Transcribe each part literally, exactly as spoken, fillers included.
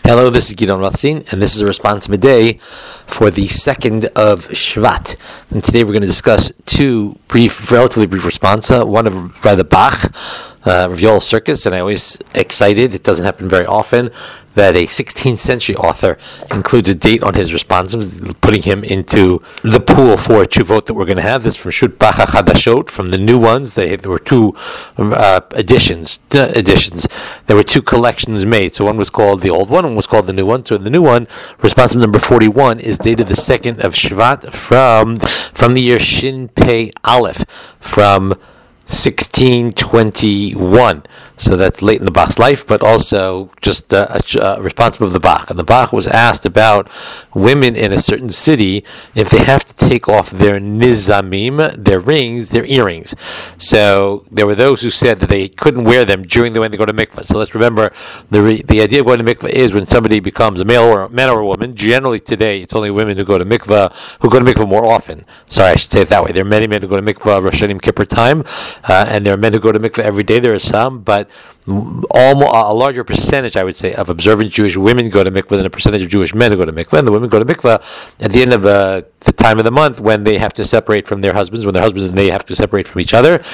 Hello, this is Gidon Rothstein, and this is a response midday for the second of Shvat. And today we're going to discuss two brief, relatively brief responsa. One of Rabbi Bach, uh, Rav Yoel Circus, and I always excited. It doesn't happen very often that a sixteenth century author includes a date on his responses, putting him into the pool for Chuvot that we're going to have. This is from Shut Bach HaChadashot, from the new ones. They, there were two uh, editions, uh, editions. There were two collections made. So one was called the old one, one was called the new one. So the new one, response number forty-one, is dated the second of Shvat from, from the year Shin Pei Aleph, from sixteen twenty-one. So that's late in the Bach's life, but also just uh, uh, responsible of the Bach. And the Bach was asked about women in a certain city if they have to take off their nizamim, their rings, their earrings. So there were those who said that they couldn't wear them during the when they go to mikvah. So let's remember, the re- the idea of going to mikvah is when somebody becomes a male or a man or a woman. Generally today, it's only women who go to mikvah, who go to mikvah more often. Sorry, I should say it that way. There are many men who go to mikvah Rosh Hashanah Kippur time, uh, and there are men who go to mikvah every day. There are some, but almost a larger percentage, I would say, of observant Jewish women go to mikvah than a percentage of Jewish men who go to mikvah. And the women go to mikvah at the end of uh, the time of the month when they have to separate from their husbands, when their husbands and they have to separate from each other.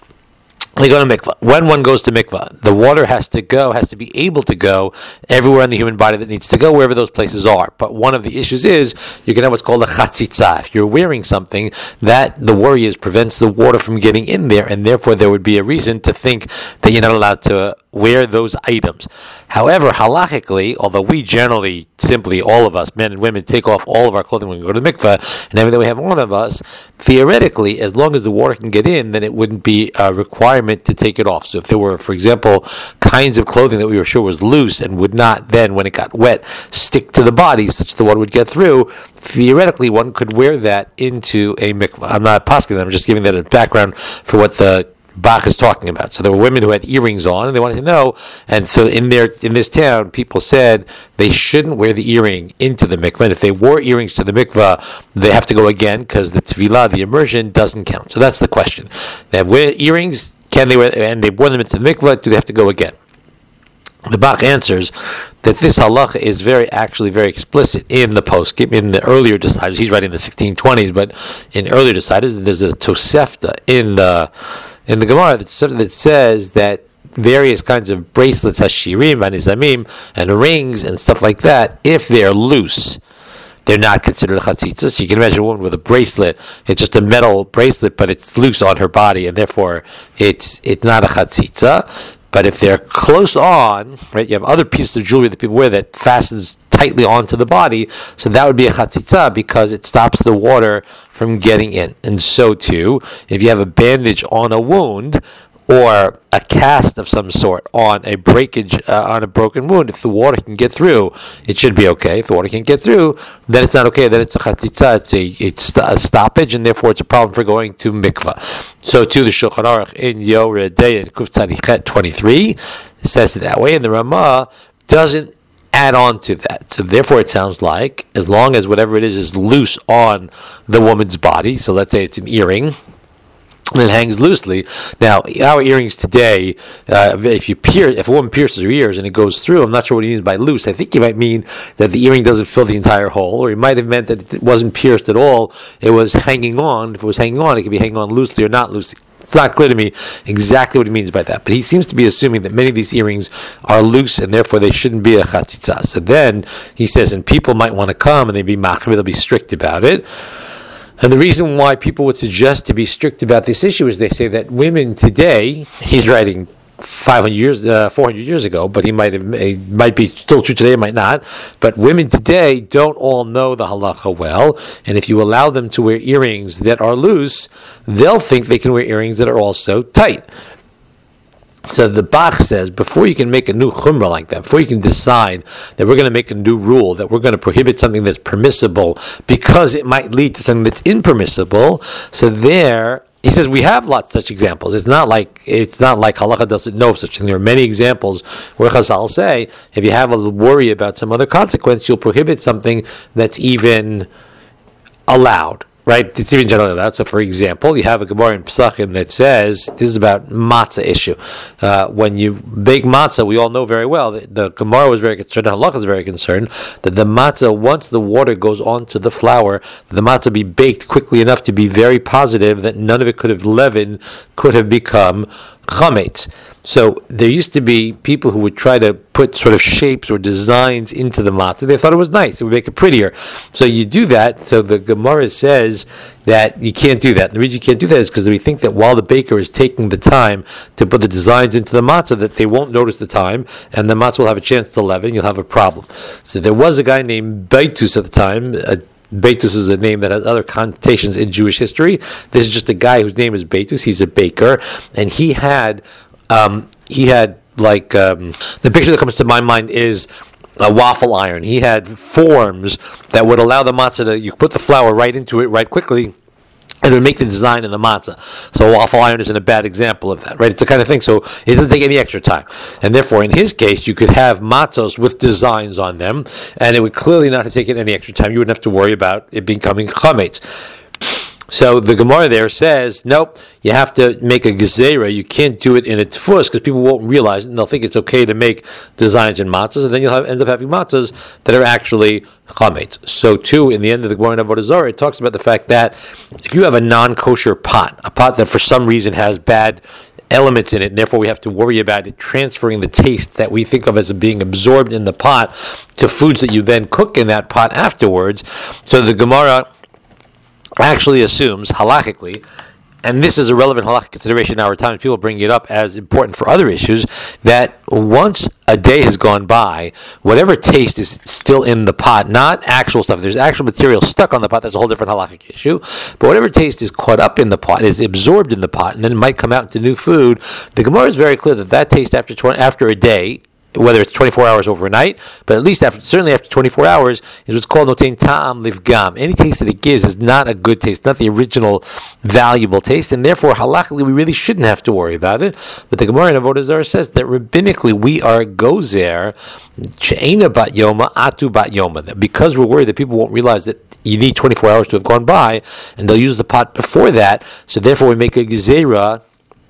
They go to mikvah. When one goes to mikvah, the water has to go, has to be able to go everywhere in the human body that needs to go, wherever those places are. But one of the issues is you can have what's called a chatzitza. If you're wearing something, that the worry is prevents the water from getting in there, and therefore there would be a reason to think that you're not allowed to wear those items. However, halachically, although we generally, simply, all of us, men and women, take off all of our clothing when we go to mikvah, and everything we have on of us, theoretically, as long as the water can get in, then it wouldn't be a requirement to take it off. So if there were, for example, kinds of clothing that we were sure was loose and would not then, when it got wet, stick to the body such that one would get through, theoretically one could wear that into a mikvah. I'm not posting, I'm just giving that a background for what the Bach is talking about. So there were women who had earrings on, and they wanted to know. And so in their in this town, people said they shouldn't wear the earring into the mikvah. And if they wore earrings to the mikvah, they have to go again because the tefillah, the immersion, doesn't count. So that's the question. They have wear earrings. Can they wear? And they wore them into the mikvah. Do they have to go again? The Bach answers that this halacha is very, actually very explicit in the post, in the earlier deciders. He's writing in the sixteen twenties, but in earlier deciders, there's a Tosefta in the in the Gemara that says that various kinds of bracelets, hashirim, vanizamim, and rings and stuff like that, if they're loose, they're not considered a chatzitza. So you can imagine a woman with a bracelet. It's just a metal bracelet, but it's loose on her body, and therefore it's it's not a chatzitza. But if they're close on, right, you have other pieces of jewelry that people wear that fastens tightly onto the body, so that would be a chatzitza because it stops the water from getting in. And so too, if you have a bandage on a wound or a cast of some sort on a breakage, uh, on a broken wound, if the water can get through, it should be okay. If the water can't get through, then it's not okay. Then it's a chatzitza, it's a, it's a stoppage, and therefore it's a problem for going to mikvah. So too, the Shulchan Aruch in Yoreh Deah in Kuf Tzadichet twenty-three says it that way, and the Ramah doesn't add on to that. So therefore it sounds like, as long as whatever it is is loose on the woman's body, so let's say it's an earring, and it hangs loosely. Now, our earrings today, uh, if you pierce, if a woman pierces her ears and it goes through, I'm not sure what he means by loose. I think he might mean that the earring doesn't fill the entire hole, or he might have meant that it wasn't pierced at all. It was hanging on. If it was hanging on, it could be hanging on loosely or not loosely. It's not clear to me exactly what he means by that, but he seems to be assuming that many of these earrings are loose and therefore they shouldn't be a chatzitza. So then he says, and people might want to come and they'd be machmir, they'll be strict about it. And the reason why people would suggest to be strict about this issue is they say that women today, he's writing five hundred years, uh, four hundred years ago, but he might have, it might be still true today, it might not. But women today don't all know the halacha well, and if you allow them to wear earrings that are loose, they'll think they can wear earrings that are also tight. So the Bach says, before you can make a new chumrah like that, before you can decide that we're going to make a new rule, that we're going to prohibit something that's permissible because it might lead to something that's impermissible, so there, he says we have lots of such examples. It's not like it's not like halacha doesn't know of such thing. There are many examples where Chazal say, if you have a worry about some other consequence, you'll prohibit something that's even allowed. right? It's even generally allowed. So, for example, you have a Gemara in Pesachim that says, this is about matzah issue. Uh, when you bake matzah, we all know very well that the Gemara was very concerned, the Halakha is very concerned, that the matzah, once the water goes onto the flour, the matzah be baked quickly enough to be very positive that none of it could have leavened, could have become chametz. So there used to be people who would try to put sort of shapes or designs into the matzah. They thought it was nice. It would make it prettier. So you do that. So the Gemara says that you can't do that. The reason you can't do that is because we think that while the baker is taking the time to put the designs into the matzah, that they won't notice the time, and the matzah will have a chance to leaven. You'll have a problem. So there was a guy named Beitus at the time. A Beitus is a name that has other connotations in Jewish history. This is just a guy whose name is Beitus. He's a baker, and he had um, he had like um, the picture that comes to my mind is a waffle iron. He had forms that would allow the matzah to, you put the flour right into it right quickly, and it would make the design in the matzah. So a waffle iron isn't a bad example of that, right? It's the kind of thing, so it doesn't take any extra time. And therefore, in his case, you could have matzos with designs on them, and it would clearly not have taken any extra time. You wouldn't have to worry about it becoming chametz. So the Gemara there says, nope, you have to make a gezerah. You can't do it in a tefus because people won't realize it, and they'll think it's okay to make designs in matzahs, and then you'll have, end up having matzahs that are actually chametz. So too, in the end of the Gemara in Avodah Zarah, it talks about the fact that if you have a non-kosher pot, a pot that for some reason has bad elements in it, and therefore we have to worry about it transferring the taste that we think of as being absorbed in the pot to foods that you then cook in that pot afterwards. So the Gemara actually assumes, halachically, and this is a relevant halakhic consideration in our time, people bring it up as important for other issues, that once a day has gone by, whatever taste is still in the pot, not actual stuff, there's actual material stuck on the pot, that's a whole different halakhic issue, but whatever taste is caught up in the pot, is absorbed in the pot, and then it might come out into new food, the Gemara is very clear that that taste after twenty, after a day, whether it's twenty-four hours overnight, but at least after, certainly after twenty-four hours, is what's called notein ta'am livgam. Any taste that it gives is not a good taste, not the original valuable taste, and therefore halachically we really shouldn't have to worry about it. But the Gemara in Avodah Zarah says that rabbinically we are gozer she'ena bat yoma atu bat yoma. That because we're worried that people won't realize that you need twenty-four hours to have gone by, and they'll use the pot before that, so therefore we make a gezerah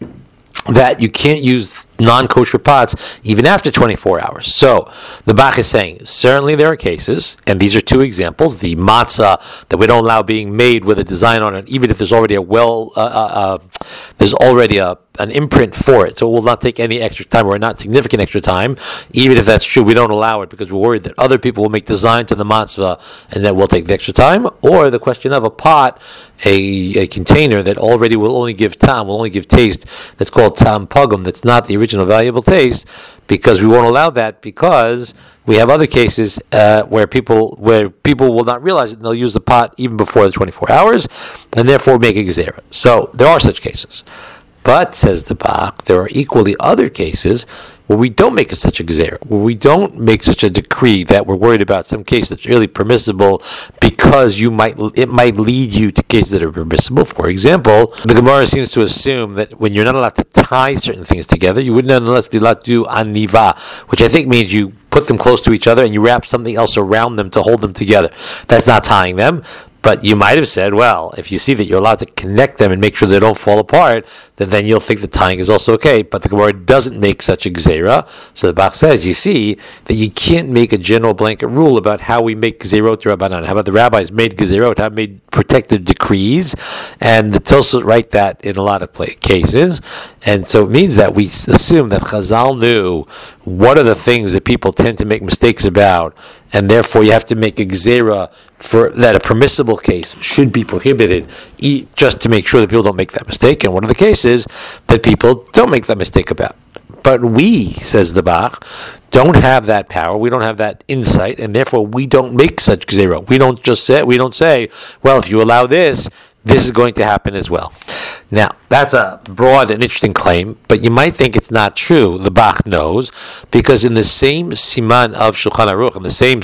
that you can't use non-kosher pots even after twenty-four hours. So the Bach is saying, certainly there are cases, and these are two examples, the matzah that we don't allow being made with a design on it, even if there's already a well, uh, uh, uh, there's already a an imprint for it, so it will not take any extra time or not significant extra time. Even if that's true, we don't allow it because we're worried that other people will make designs to the matzah and that will take the extra time. Or the question of a pot, a, a container that already will only give tam, will only give taste, that's called tam pugum, that's not the original valuable taste, because we won't allow that because we have other cases uh, where people where people will not realize it and they'll use the pot even before the twenty-four hours and therefore make a gezerah. So there are such cases. But, says the Bach, there are equally other cases where we don't make such a gezerah, where we don't make such a decree that we're worried about some case that's really permissible because you might it might lead you to cases that are permissible. For example, the Gemara seems to assume that when you're not allowed to tie certain things together, you would nonetheless be allowed to do aniva, which I think means you put them close to each other and you wrap something else around them to hold them together. That's not tying them. But you might have said, well, if you see that you're allowed to connect them and make sure they don't fall apart, then, then you'll think the tying is also okay. But the Gemara doesn't make such a gezerah. So the Bach says, you see, that you can't make a general blanket rule about how we make gezerot rabbanan. How about the rabbis made gezerot, have made protective decrees, and the Tosfos write that in a lot of cases. And so it means that we assume that Chazal knew what are the things that people tend to make mistakes about, and therefore you have to make a gezerah for that a permissible case should be prohibited, just to make sure that people don't make that mistake. And one of the cases that people don't make that mistake about. But we, says the Bach, don't have that power. We don't have that insight, and therefore we don't make such gezerah. We don't just say, we don't say, well, if you allow this, this is going to happen as well. Now, that's a broad and interesting claim, but you might think it's not true. The Bach knows, because in the same siman of Shulchan Aruch, in the same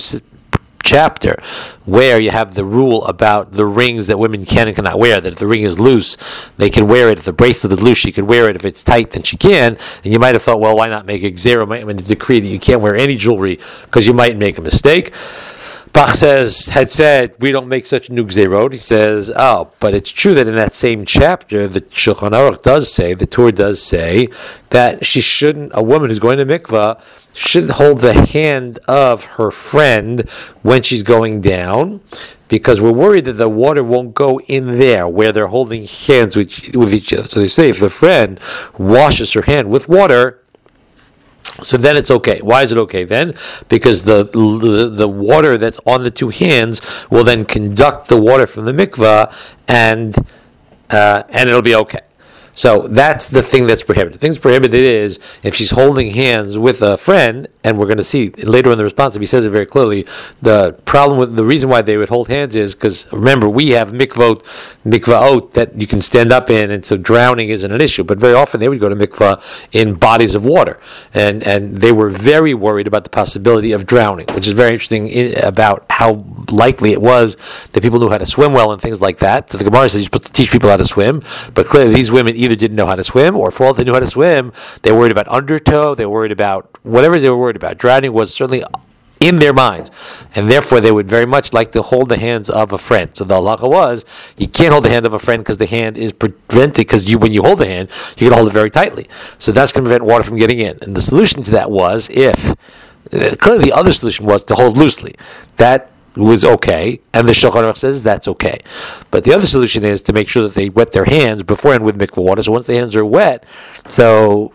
chapter where you have the rule about the rings that women can and cannot wear, that if the ring is loose, they can wear it. If the bracelet is loose, she can wear it. If it's tight, then she can. And you might have thought, well, why not make a gezerah, a decree that you can't wear any jewelry because you might make a mistake. Bach says, had said, we don't make such new gzerot. He says, oh, but it's true that in that same chapter, the Shulchan Aruch does say, the Torah does say, that she shouldn't, a woman who's going to mikvah, shouldn't hold the hand of her friend when she's going down, because we're worried that the water won't go in there where they're holding hands with, with each other. So they say if the friend washes her hand with water, so then it's okay. Why is it okay then? Because the, the the water that's on the two hands will then conduct the water from the mikvah, and uh, and it'll be okay. So that's the thing that's prohibited. The thing's prohibited is if she's holding hands with a friend, and we're going to see later in the response, he says it very clearly, the problem with, the reason why they would hold hands is because, remember, we have mikvot, mikvaot that you can stand up in, and so drowning isn't an issue. But very often they would go to mikvah in bodies of water, and, and they were very worried about the possibility of drowning, which is very interesting in, about how likely it was that people knew how to swim well and things like that. So the Gemara says you're supposed to teach people how to swim, but clearly these women either didn't know how to swim, or for all they knew how to swim, they were worried about undertow, they were worried about whatever they were worried about. Drowning was certainly in their minds, and therefore they would very much like to hold the hands of a friend. So the halacha was, you can't hold the hand of a friend because the hand is prevented, because you, when you hold the hand, you're going to hold it very tightly. So that's going to prevent water from getting in. And the solution to that was, if, uh, clearly the other solution was to hold loosely. That was okay, and the Shulchan Aruch says that's okay. But the other solution is to make sure that they wet their hands beforehand with mikvah water. So once the hands are wet, so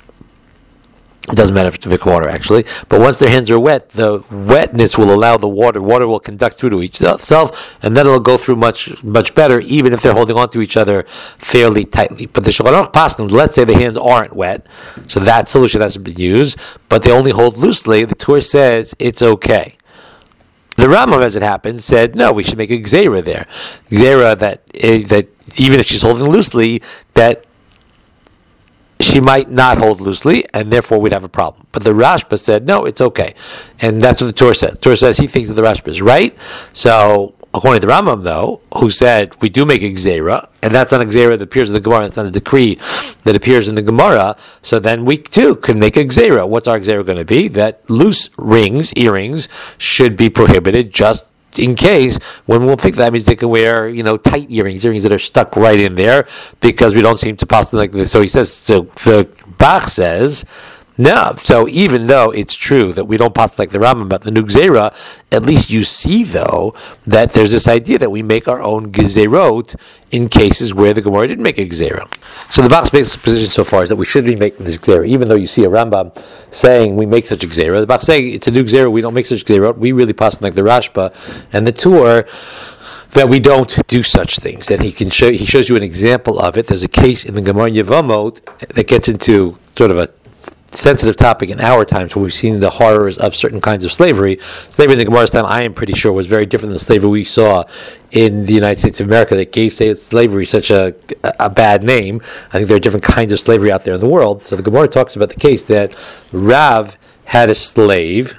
it doesn't matter if it's mikvah water actually, but once their hands are wet, the wetness will allow the water, water will conduct through to each itself, and then it'll go through much, much better, even if they're holding on to each other fairly tightly. But the Shulchan Aruch paskin, let's say the hands aren't wet, so that solution hasn't been used, but they only hold loosely, the Torah says it's okay. The Rambam, as it happened, said, no, we should make a gzeira there. Gzeira that, uh, that even if she's holding loosely, that she might not hold loosely, and therefore we'd have a problem. But the Rashba said, no, it's okay. And that's what the Torah says. The Torah says he thinks that the Rashba is right. So, according to the Rambam, though, who said we do make a gzeira, and that's not a gzeira that appears in the Gemara, that's not a decree that appears in the Gemara, so then we too can make a gzeira. What's our gzeira going to be? That loose rings, earrings, should be prohibited just in case, when we'll think that means they can wear, you know, tight earrings, earrings that are stuck right in there, because we don't seem to possibly like this. So he says, so the Bach says, no, so even though it's true that we don't pass like the Rambam about the new gzeira, at least you see, though, that there's this idea that we make our own gezerot in cases where the Gemara didn't make a gzeira. So the Bach's position so far is that we should be making this gzeira, even though you see a Rambam saying we make such a gzeira. The Bach's saying it's a new gzeira, we don't make such gezerot, we really pass like the Rashba and the Tur, that we don't do such things. And he can show, he shows you an example of it. There's a case in the Gemara Yevamot that gets into sort of a sensitive topic in our times, where we've seen the horrors of certain kinds of slavery. Slavery in the Gemara's time, I am pretty sure, was very different than the slavery we saw in the United States of America that gave slavery such a, a bad name. I think there are different kinds of slavery out there in the world. So the Gemara talks about the case that Rav had a slave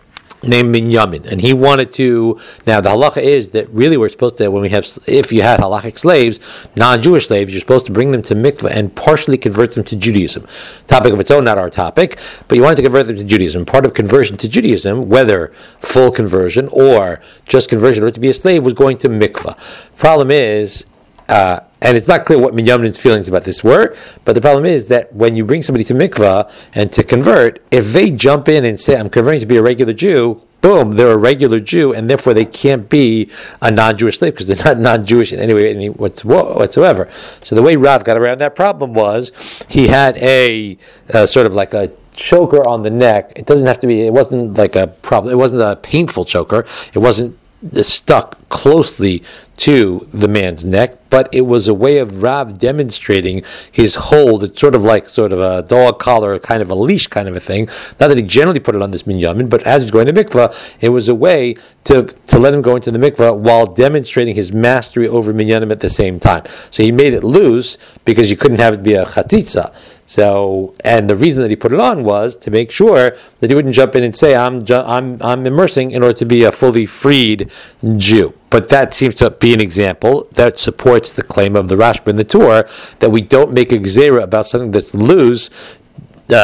named Binyamin, and he wanted to, now the halacha is that really we're supposed to, when we have, if you had halachic slaves, non-Jewish slaves, you're supposed to bring them to mikveh and partially convert them to Judaism. Topic of its own, not our topic, but you wanted to convert them to Judaism. Part of conversion to Judaism, whether full conversion or just conversion or to be a slave, was going to mikveh. Problem is, uh, and it's not clear what Binyamin's feelings about this were, but the problem is that when you bring somebody to mikvah and to convert, if they jump in and say, I'm converting to be a regular Jew, boom, they're a regular Jew, and therefore they can't be a non-Jewish slave because they're not non-Jewish in any way any whatsoever. So the way Rav got around that problem was he had a uh, sort of like a choker on the neck. It doesn't have to be, it wasn't like a problem, it wasn't a painful choker, it wasn't stuck closely to the man's neck, but it was a way of Rav demonstrating his hold. It's sort of like sort of a dog collar, kind of a leash kind of a thing. Not that he generally put it on this Binyamin, but as he's going to mikvah, it was a way to, to let him go into the mikvah while demonstrating his mastery over Binyamin at the same time. So he made it loose because you couldn't have it be a chatzitza. So, and the reason that he put it on was to make sure that he wouldn't jump in and say, I'm ju- I'm I'm immersing in order to be a fully freed Jew. But that seems to be an example that supports the claim of the Rashba and the Tur that we don't make a gzeira about something that's loose, uh,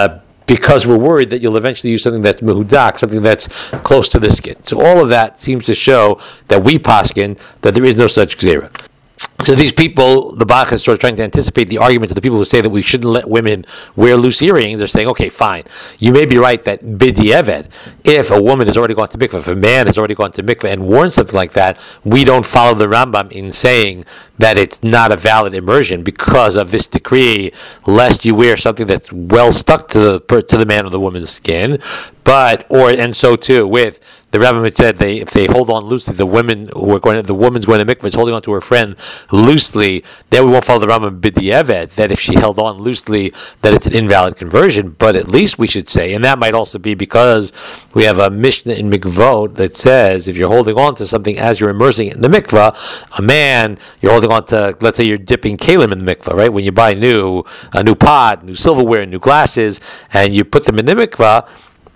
because we're worried that you'll eventually use something that's mehudak, something that's close to the skin. So all of that seems to show that we paskin that there is no such gzera. So these people, the Bach is sort of trying to anticipate the argument of the people who say that we shouldn't let women wear loose earrings. They're saying, okay, fine. You may be right that b'di'evet, if a woman has already gone to mikveh, if a man has already gone to mikveh and worn something like that, we don't follow the Rambam in saying that it's not a valid immersion because of this decree, lest you wear something that's well stuck to the to the man or the woman's skin. But or and so too with the Rambam had said they if they hold on loosely, the women who are going to, the woman's going to mikveh is holding on to her friend loosely, then we won't follow the Rambam b'di'evet that if she held on loosely that it's an invalid conversion. But at least we should say, and that might also be because we have a Mishnah in Mikvot that says if you're holding on to something as you're immersing it in the mikveh, a man, you're holding on to, let's say you're dipping kalim in the mikveh, right? When you buy new a new pot, new silverware, new glasses, and you put them in the mikveh.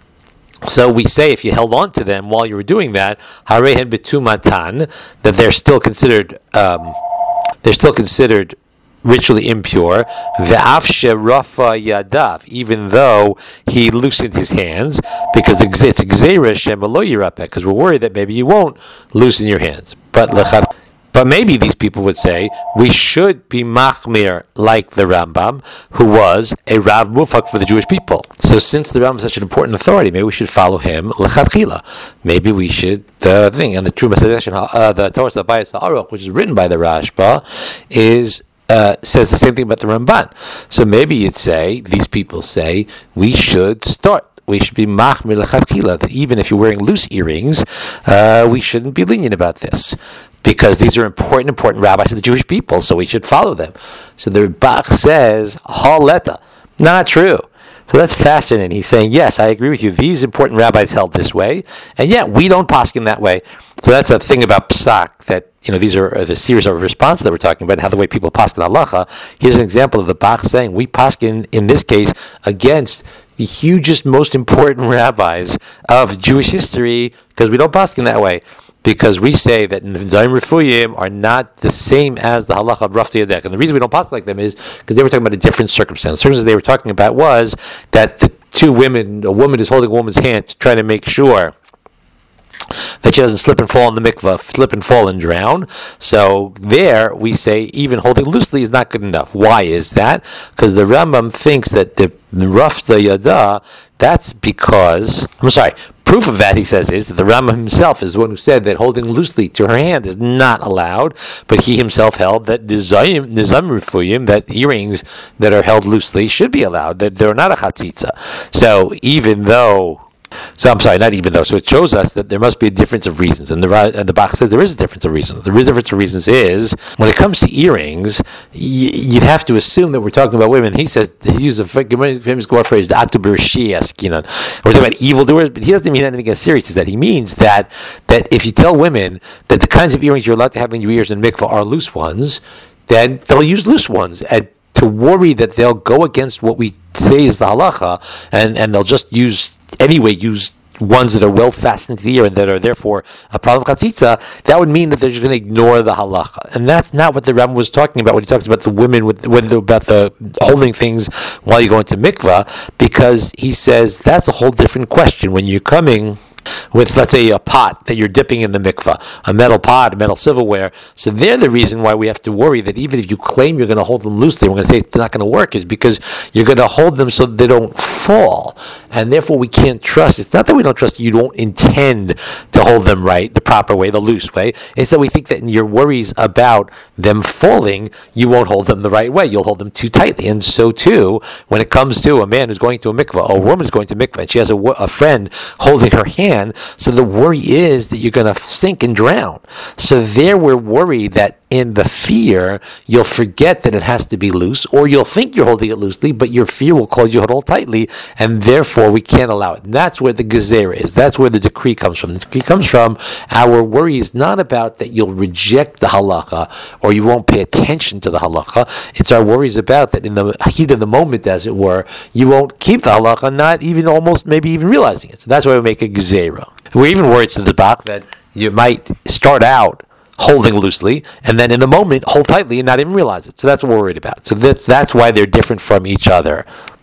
So we say if you held on to them while you were doing that, harehen betumatan, that they're still considered um, they're still considered ritually impure. Ve'af sherafa yadav, even though he loosened his hands, because it's gzeira shemalo yirapeh, because we're worried that maybe you won't loosen your hands. But lechat. But maybe these people would say we should be machmir like the Rambam, who was a Rav Mufak for the Jewish people. So since the Rambam is such an important authority, maybe we should follow him lechatchila. Maybe we should the uh, thing and the true message, uh, the Torah Bayis Ha'aruch, which is written by the Rashba, is. Uh, says the same thing about the Ramban. So maybe you'd say, these people say, we should start. We should be machmir lechatchila, that even if you're wearing loose earrings, uh, we shouldn't be lenient about this. Because these are important, important rabbis of the Jewish people, so we should follow them. So the Bach says, haleta, not true. So that's fascinating. He's saying, yes, I agree with you. These important rabbis held this way, and yet we don't paskin that way. So that's a thing about psak, that, you know, these are the series of responses that we're talking about, how the way people paskin halacha. Here's an example of the Bach saying, we paskin, in this case, against the hugest, most important rabbis of Jewish history, because we don't paskin that way. Because we say that Nivdaim Refuyim are not the same as the halacha of Rafti Yadek. And the reason we don't pass like them is because they were talking about a different circumstance. The circumstance they were talking about was that the two women, a woman is holding a woman's hand to try to make sure that she doesn't slip and fall in the mikveh, slip and fall and drown. So there we say even holding loosely is not good enough. Why is that? Because the Rambam thinks that the Rafta Yada, that's because, I'm sorry, proof of that, he says, is that the Rambam himself is the one who said that holding loosely to her hand is not allowed, but he himself held that nizam refuyim, that earrings that are held loosely should be allowed, that they're not a chatzitza. So even though So I'm sorry, not even though. So it shows us that there must be a difference of reasons, and the and the Bach says there is a difference of reasons. The difference of reasons is when it comes to earrings, y- you'd have to assume that we're talking about women. He says he used a famous Gemara phrase, "The atu b'rshi askinan." We're talking about evildoers, but he doesn't mean anything as serious as that. He means that that if you tell women that the kinds of earrings you're allowed to have in your ears in mikvah are loose ones, then they'll use loose ones. And to worry that they'll go against what we say is the halacha, and, and they'll just use anyway use ones that are well fastened to the ear and that are therefore a problem of chatzitza, that would mean that they're just going to ignore the halacha. And that's not what the Rambam was talking about when he talks about the women with when the, about the holding things while you go into mikvah, because he says that's a whole different question. When you're coming with, let's say, a pot that you're dipping in the mikvah, a metal pot, a metal silverware. So they're the reason why we have to worry that even if you claim you're going to hold them loosely, we're going to say it's not going to work, is because you're going to hold them so that they don't fall. And therefore we can't trust. It's not that we don't trust you don't intend to hold them right, the proper way, the loose way. It's that we think that in your worries about them falling, you won't hold them the right way. You'll hold them too tightly. And so too, when it comes to a man who's going to a mikvah, or a woman who's going to a mikvah, and she has a, a friend holding her hand, so the worry is that you're going to sink and drown. So there we're worried that in the fear, you'll forget that it has to be loose, or you'll think you're holding it loosely, but your fear will cause you to hold tightly, and therefore we can't allow it. And that's where the gezerah is. That's where the decree comes from. The decree comes from our worry is not about that you'll reject the halacha, or you won't pay attention to the halacha. It's our worries about that in the heat of the moment, as it were, you won't keep the halacha, not even almost maybe even realizing it. So that's why we make a gezerah. We're even worried to the Bach that you might start out holding loosely, and then in the moment hold tightly and not even realize it. So that's what we're worried about. So that's that's why they're different from each other.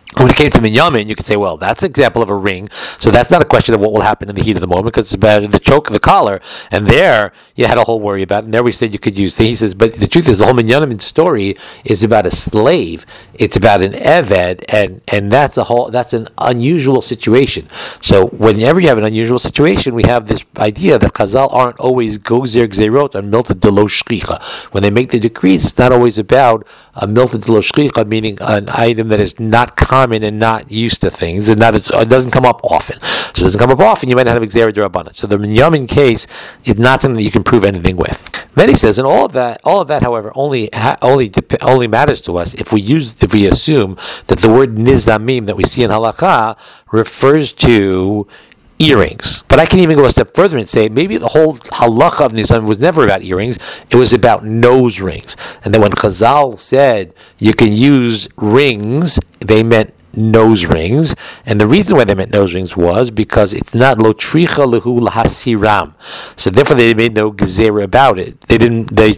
When it came to Minyamin, you could say, well, that's an example of a ring. So that's not a question of what will happen in the heat of the moment, because it's about the choke of the collar. And there, you had a whole worry about it. And there we said you could use the, he says, but the truth is, the whole Minyamin story is about a slave. It's about an Eved, and, and that's a whole, that's an unusual situation. So whenever you have an unusual situation, we have this idea that Chazal aren't always gozer gzerot on milta de lo shchicha. When they make the decrees, it's not always about a milta de lo shchicha, meaning an item that is not common and not used to things, and not it doesn't come up often. So it doesn't come up often, you might not have Gzera D'Rabbanan. So the Minyamin case is not something that you can prove anything with. Then he says, and all of that, all of that, however, only ha, only dep- only matters to us if we use if we assume that the word nizamim that we see in halakha refers to earrings. But I can even go a step further and say maybe the whole halacha of nizamim was never about earrings, it was about nose rings. And then when Chazal said you can use rings, they meant nose rings, and the reason why they meant nose rings was because it's not lo tricha lehu lahasiram, so therefore they made no gezerah about it. They didn't they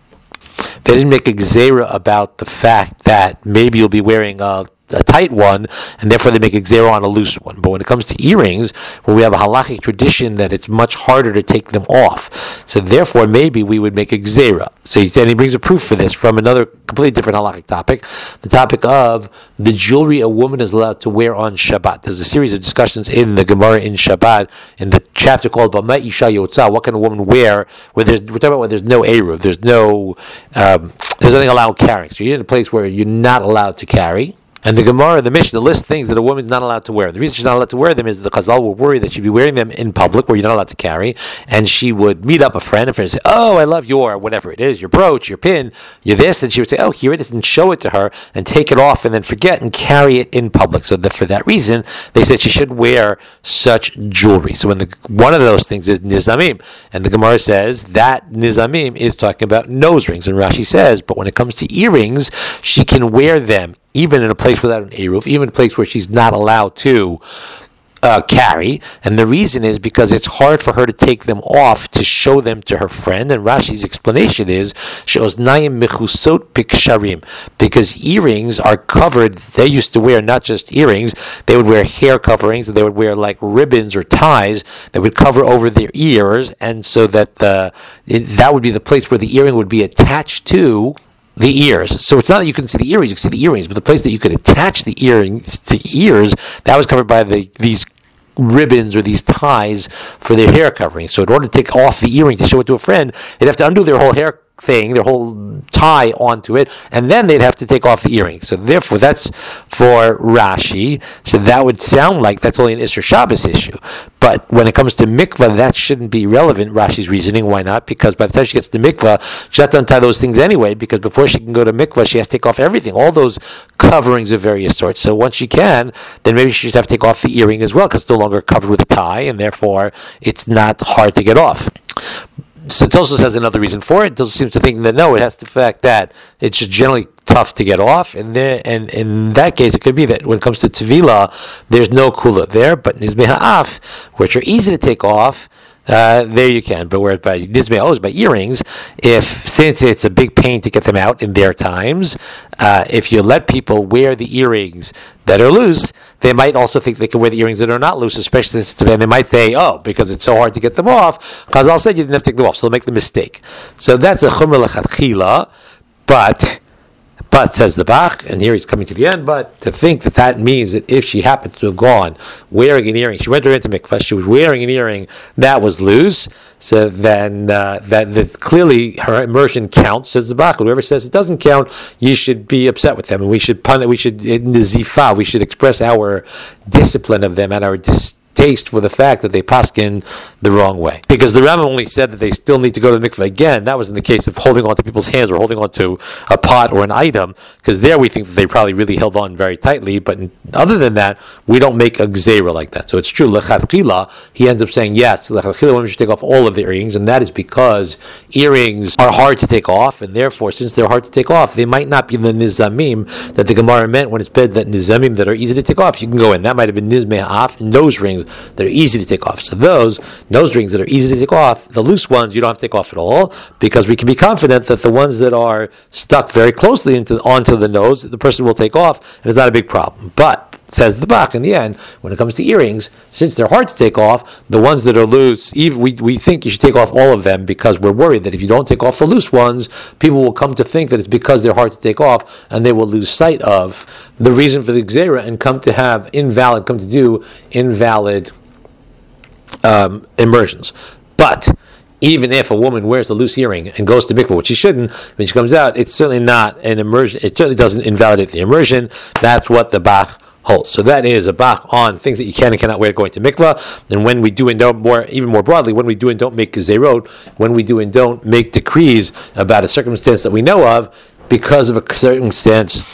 they didn't make a gezerah about the fact that maybe you'll be wearing a a tight one, and therefore they make a gzera on a loose one. But when it comes to earrings, where we have a halachic tradition that it's much harder to take them off, so therefore maybe we would make a gzera. So he said he brings a proof for this from another completely different halachic topic, the topic of the jewelry a woman is allowed to wear on Shabbat. There's a series of discussions in the Gemara in Shabbat, in the chapter called Bama Isha Yotza, what can a woman wear, where there's, we're talking about when there's no eruv, there's no, um, there's nothing allowed carrying. So you're in a place where you're not allowed to carry. And the Gemara, the Mishnah, lists things that a woman's not allowed to wear. The reason she's not allowed to wear them is the Chazal were worried that she'd be wearing them in public, where you're not allowed to carry, and she would meet up a friend, and a friend would say, oh, I love your, whatever it is, your brooch, your pin, your this, and she would say, oh, here it is, and show it to her, and take it off, and then forget, and carry it in public. So that for that reason, they said she should wear such jewelry. So when the one of those things is nizamim, and the Gemara says that nizamim is talking about nose rings, and Rashi says, but when it comes to earrings, she can wear them even in a place without an eruv, even in a place where she's not allowed to uh, carry. And the reason is because it's hard for her to take them off to show them to her friend. And Rashi's explanation is, she'oznayim mechusot piksharim, because earrings are covered. They used to wear not just earrings, they would wear hair coverings, and they would wear like ribbons or ties that would cover over their ears, and so that the it, that would be the place where the earring would be attached to the ears. So it's not that you can see the earrings, you can see the earrings, but the place that you could attach the earrings to ears, that was covered by the these ribbons or these ties for their hair covering. So in order to take off the earring to show it to a friend, they'd have to undo their whole hair thing, their whole tie onto it, and then they'd have to take off the earring. So therefore, that's for Rashi. So that would sound like that's only an Isser Shabbos issue. But when it comes to mikvah, that shouldn't be relevant, Rashi's reasoning. Why not? Because by the time she gets to mikvah, she has to untie those things anyway, because before she can go to mikvah, she has to take off everything, all those coverings of various sorts. So once she can, then maybe she should have to take off the earring as well, because it's no longer covered with a tie, and therefore it's not hard to get off. So Tosfos has another reason for it. Tosfos seems to think that no, it has the fact that it's just generally tough to get off, and there, and in that case, it could be that when it comes to Tevila, there's no kula there, but Nizmei Ha'af, which are easy to take off, Uh, there you can, but whereas by Nizmei Oz, by earrings, if since it's a big pain to get them out in their times, uh, if you let people wear the earrings that are loose, they might also think they can wear the earrings that are not loose, especially since and they might say, oh, because it's so hard to get them off, because I'll say you didn't have to take them off, so they'll make the mistake. So that's a chumra lechatchila, but But, says the Bach, and here he's coming to the end, but to think that that means that if she happens to have gone wearing an earring, she went into mikvah, she was wearing an earring that was loose, so then uh, that, that clearly her immersion counts, says the Bach. Whoever says it doesn't count, you should be upset with them, and we should pun it, we should, in the zifa, we should express our discipline of them and our dis- taste for the fact that they paskin the wrong way. Because the Rambam only said that they still need to go to the mikveh again. That was in the case of holding on to people's hands or holding on to a pot or an item, because there we think that they probably really held on very tightly, but other than that, we don't make a gzeira like that. So it's true, lechatchila, he ends up saying, yes, lechatchila women should take off all of the earrings, and that is because earrings are hard to take off, and therefore, since they're hard to take off, they might not be the nizamim that the Gemara meant when it's said that nizamim that are easy to take off, you can go in. That might have been nizmei ha'af, nose rings, rings that are easy to take off. So those nose rings that are easy to take off, the loose ones you don't have to take off at all, because we can be confident that the ones that are stuck very closely into onto the nose, the person will take off, and it's not a big problem. But says the Bach in the end, when it comes to earrings, since they're hard to take off, the ones that are loose, even we, we think you should take off all of them, because we're worried that if you don't take off the loose ones, people will come to think that it's because they're hard to take off, and they will lose sight of the reason for the gzera and come to have invalid, come to do invalid um, immersions. But even if a woman wears a loose earring and goes to mikvah, which she shouldn't, when she comes out, it's certainly not an immersion. It certainly doesn't invalidate the immersion. That's what the Bach holds. So that is a Bach on things that you can and cannot wear going to mikvah. And when we do and don't, more even more broadly, when we do and don't make gezerot, when we do and don't make decrees about a circumstance that we know of because of a circumstance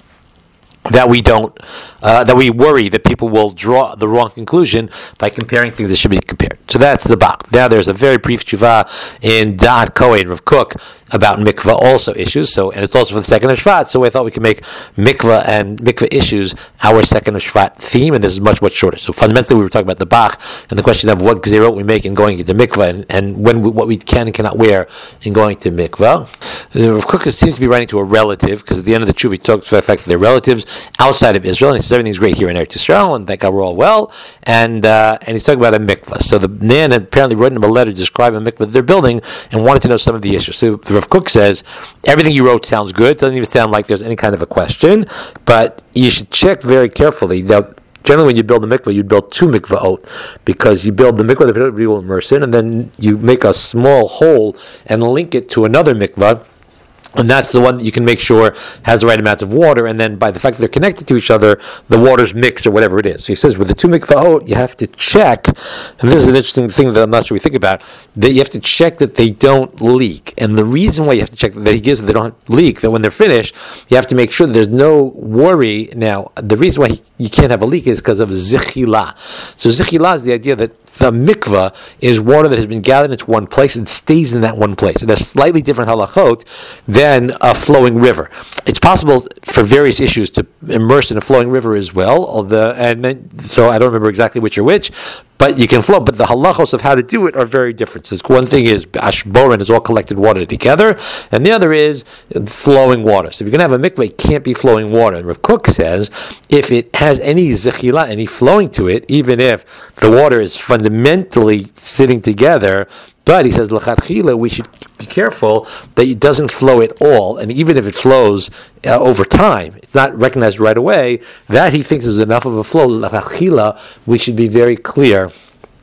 that we don't, uh, that we worry that people will draw the wrong conclusion by comparing things that should be compared. So that's the Bach. Now there's a very brief tshuva in Da'at Kohen, Rav Kook, about mikvah also issues. So, and it's also for the second of Shvat. So I thought we could make mikvah and mikvah issues our second of Shvat theme, and this is much, much shorter. So fundamentally we were talking about the Bach and the question of what gezerot we make in going into mikvah, and, and when we, what we can and cannot wear in going to mikvah. Uh, Rav Kook seems to be writing to a relative, because at the end of the tshuva he talks about the fact that they're relatives outside of Israel, and he says everything's great here in Eretz Yisrael, and thank God we're all well, and uh, and he's talking about a mikvah. So the man had apparently written him a letter describing a mikvah that they're building and wanted to know some of the issues. So the Rav Kook says, everything you wrote sounds good, doesn't even sound like there's any kind of a question, but you should check very carefully. Now, generally when you build a mikvah, you build two mikvahot, because you build the mikvah that everybody will immerse in, and then you make a small hole and link it to another mikvah, and that's the one that you can make sure has the right amount of water, and then by the fact that they're connected to each other, the waters mix or whatever it is. So he says with the two mikvahot, you have to check, and this is an interesting thing that I'm not sure we think about, that you have to check that they don't leak. And the reason why you have to check that he gives that they don't leak, that when they're finished, you have to make sure that there's no worry. Now, the reason why he, you can't have a leak is because of zichila. So zichila is the idea that the mikvah is water that has been gathered into one place and stays in that one place. It has slightly different halachot than a flowing river. It's possible for various issues to immerse in a flowing river as well, although, and then, so I don't remember exactly which are which, but you can flow. But the halachos of how to do it are very different. So one thing is ashboren is all collected water together, and the other is flowing water. So if you're going to have a mikveh, it can't be flowing water. And Rav Kook says if it has any zechila, any flowing to it, even if the water is fundamentally sitting together, but he says l'chadchila, we should be careful that it doesn't flow at all, and even if it flows uh, over time, it's not recognized right away. That he thinks is enough of a flow. L'chadchila, we should be very clear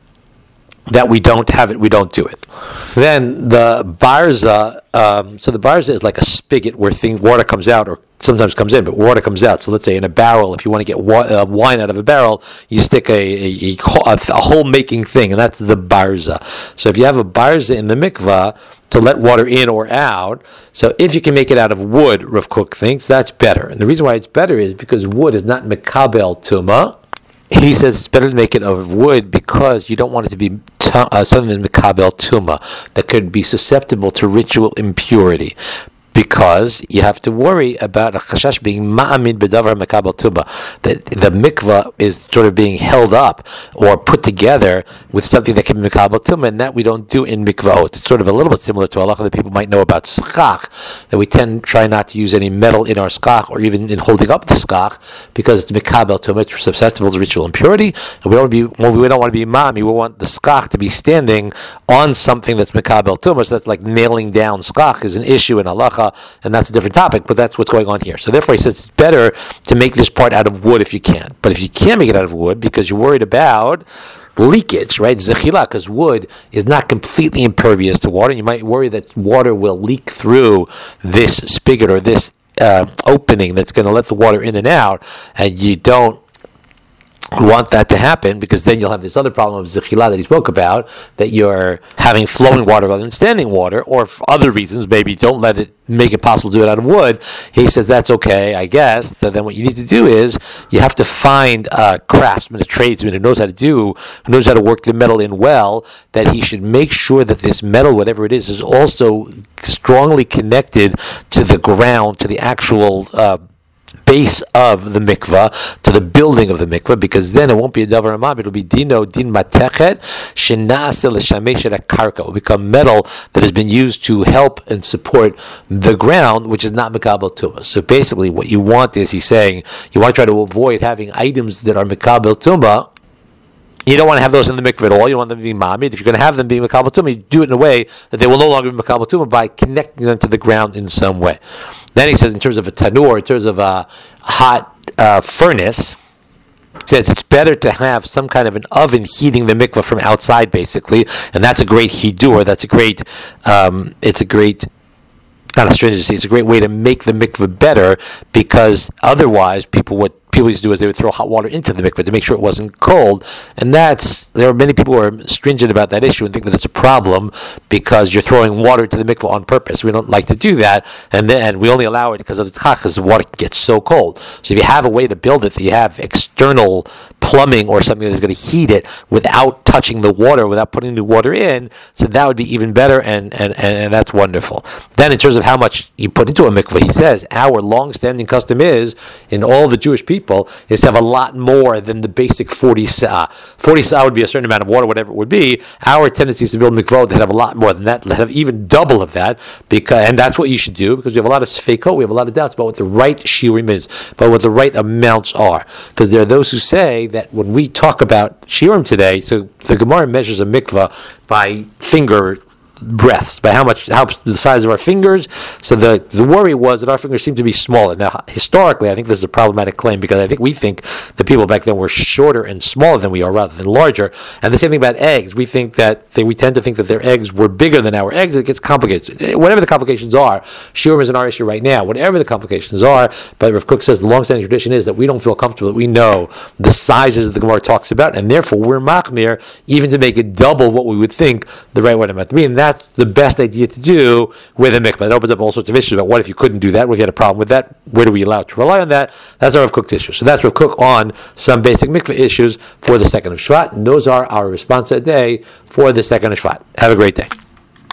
that we don't have it, we don't do it. Then the barza, um, so the barza is like a spigot where thing, water comes out, or sometimes comes in, but water comes out. So let's say in a barrel, if you want to get wa- uh, wine out of a barrel, you stick a, a, a, a hole-making thing, and that's the barza. So if you have a barza in the mikvah to let water in or out, so if you can make it out of wood, Rav Kook thinks, that's better. And the reason why it's better is because wood is not mekabel tuma. He says it's better to make it of wood because you don't want it to be t- uh, something in Mekabel Tuma that could be susceptible to ritual impurity. Because you have to worry about a chashash being ma'amid bedavar mekabel tuma, that the mikvah is sort of being held up or put together with something that can be mekabel tuma, and that we don't do in mikvahot. It's sort of a little bit similar to halacha that people might know about skach, that we tend try not to use any metal in our skach or even in holding up the skach because it's mekabel tuma, it's susceptible to ritual impurity, and we don't be well, we don't want to be ma'ami. We want the skach to be standing on something that's mekabel tuma. So that's like nailing down skach is an issue in halacha. And that's a different topic, but that's what's going on here. So therefore he says it's better to make this part out of wood if you can. But if you can't make it out of wood because you're worried about leakage, right? Zechila, because wood is not completely impervious to water. You might worry that water will leak through this spigot or this uh, opening that's going to let the water in and out, and you don't want that to happen, because then you'll have this other problem of zechila that he spoke about, that you're having flowing water rather than standing water, or for other reasons, maybe don't let it make it possible to do it out of wood. He says that's okay, I guess. So then what you need to do is you have to find a craftsman, a tradesman who knows how to do, who knows how to work the metal in well, that he should make sure that this metal, whatever it is, is also strongly connected to the ground, to the actual uh, base of the mikvah, to the building of the mikvah, because then it won't be a davar amam, it'll be dino din matechet shenase l'shamesh et karka. It will become metal that has been used to help and support the ground, which is not mikabel tumah. So basically what you want is, he's saying, you want to try to avoid having items that are mikabel tumah. You don't want to have those in the mikveh at all. You want them to be mamid. If you're going to have them be makabel tumah, you do it in a way that they will no longer be makabel tumah by connecting them to the ground in some way. Then he says, in terms of a tanur, in terms of a hot uh, furnace, he says it's better to have some kind of an oven heating the mikveh from outside, basically, and that's a great hidur. That's a great. Um, it's a great. Not a stringency. It's a great way to make the mikveh better, because otherwise, people would. People used to do is they would throw hot water into the mikveh to make sure it wasn't cold, and that's there are many people who are stringent about that issue and think that it's a problem because you're throwing water into the mikveh on purpose. We don't like to do that, and then we only allow it because of the tzchak, because the water gets so cold. So if you have a way to build it, that you have external plumbing or something that's going to heat it without touching the water, without putting new water in, so that would be even better, and and, and, and that's wonderful. Then in terms of how much you put into a mikveh, he says our long-standing custom is in all the Jewish people is to have a lot more than the basic forty sa'ah. forty sa'ah would be a certain amount of water, whatever it would be. Our tendency is to build mikvot that have a lot more than that, that have even double of that, because and that's what you should do, because we have a lot of sfeikot, we have a lot of doubts about what the right shiurim is, about what the right amounts are. Because there are those who say that when we talk about shiurim today, so the Gemara measures a mikvah by finger breaths, by how much, how the size of our fingers. So the the worry was that our fingers seem to be smaller. Now, historically, I think this is a problematic claim, because I think we think the people back then were shorter and smaller than we are, rather than larger. And the same thing about eggs. We think that they, we tend to think that their eggs were bigger than our eggs. It gets complicated. Whatever the complications are, shiurim isn't our issue right now. Whatever the complications are, but Rav Kook says the long-standing tradition is that we don't feel comfortable that we know the sizes that the Gemara talks about, and therefore we're machmir even to make it double what we would think the right way to be. And that That's the best idea to do with a mikvah. It opens up all sorts of issues about what if you couldn't do that, what if you had a problem with that, where do we allow to rely on that? That's our Rav Kook's issue. So that's Rav Kook on some basic mikvah issues for the second of Shvat, and those are our response a day for the second of Shvat. Have a great day.